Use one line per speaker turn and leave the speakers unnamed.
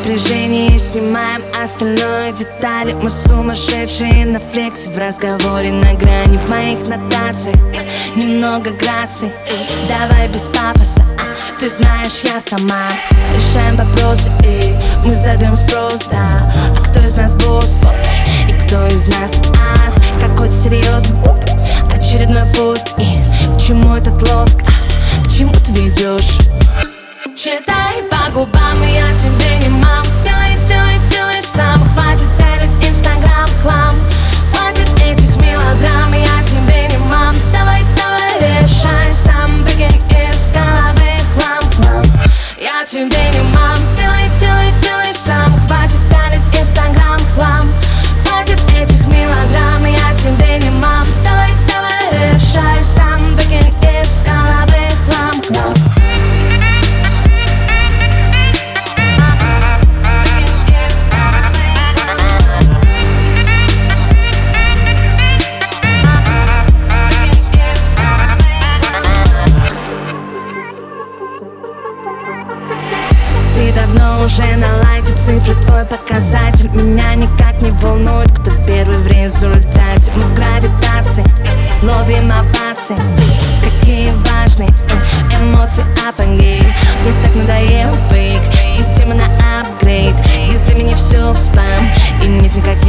напряжение снимаем остальное детали. Мы сумасшедшие на флексе, в разговоре на грани. В моих нотациях немного грации. Давай без пафоса, ты знаешь, я сама. Решаем вопросы, и мы задаем спрос, да. А кто из нас босс? И кто из нас ас? Какой-то серьезный очередной пост. И к чему этот лоск? К чему ты ведешь? Читай по губам, я тебе не мам. Делай, делай, делай сам. Хватит пялить инстаграм хлам. Хватит этих мелодрам, я тебе не мам. Давай, давай, решай сам. Выкинь из головы хлам. Я тебе не мам. Делай, делай, делай сам. Хватит пялить инстаграм хлам. Хватит этих мелодрам, я тебе не мам. Давай, давай, решай сам. Выкинь из головы хлам. Ты давно уже на лайте, цифры твой показатель. Меня никак не волнует, кто первый в результате. Мы в гравитации ловим овации. Какие важные эмоции, апогей. Мне так надоел фейк, система на апгрейд. Без имени все в спам, и нет никаких